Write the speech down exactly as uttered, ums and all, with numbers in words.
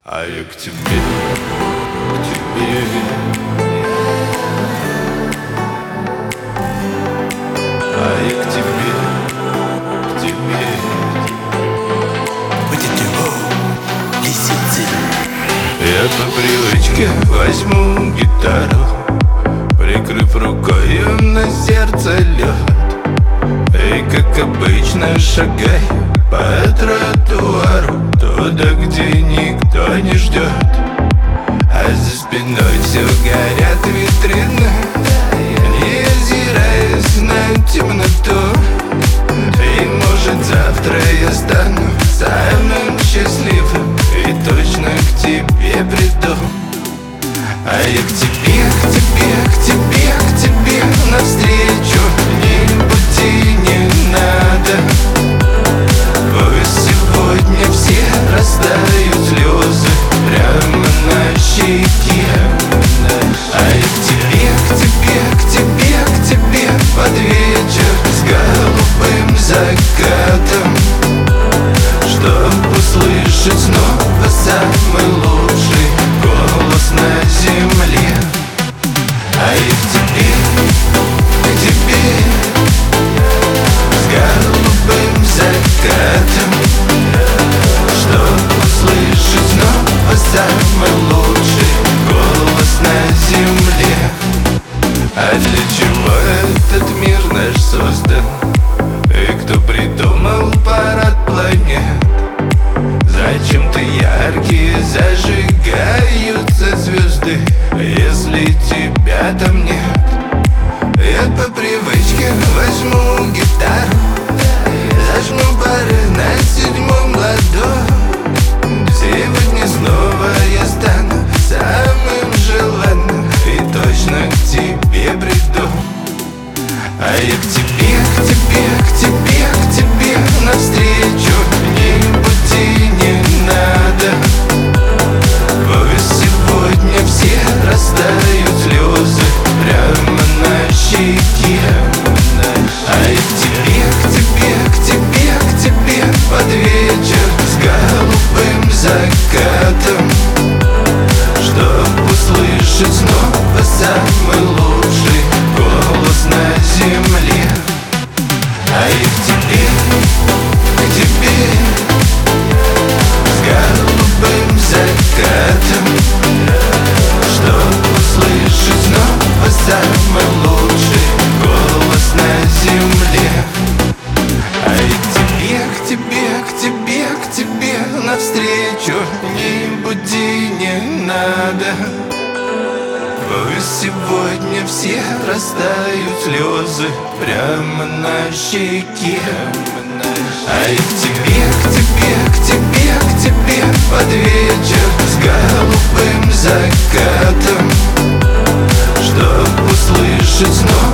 А я к тебе, к тебе. А я к тебе, к тебе. Я по привычке возьму гитару, прикрыв рукою на сердце лед, и как обычно шагаю по тротуару туда, где никто не ждет. А за спиной все горят витрины, не озираясь на темноту. И может завтра я стану самым счастливым и точно к тебе приду. А я к тебе, к тебе, к тебе, к тебе навстречу ни пути не надо. Пусть сегодня все растают слезы прямо на щеке. А я к тебе, к тебе, к тебе, к тебе под вечер с голубым закатом, чтоб услышать снова самый лучший голос на земле. А я к тебе, к тебе с голубым закатом, чтоб услышать снова самый лучший голос на земле. А для чего этот мир наш создан? И кто придумал парад планет? Зачем-то яркие зажигаются звезды, если тебя там нет. Я по привычке возьму гитару, зажму пары на седьмом ладу. Сегодня снова я стану самым желанным и точно к тебе приду. А я к тебе, к тебе, к тебе, к тебе навстречу ни пути не надо. Пусть сегодня все растают слезы прямо на щеке. А я к тебе, к тебе, к тебе, к тебе под вечер с голубым закатом, чтоб услышать снова самый лучший голос на земле. А я к тебе, к тебе с голубым закатом, чтоб услышать снова самый лучший голос на земле. А я к тебе, к тебе, к тебе, к тебе навстречу ни пути не надо. Пусть сегодня все растают слезы прямо на щеке. А я к тебе, к тебе, к тебе, к тебе под вечер с голубым закатом, чтоб услышать снова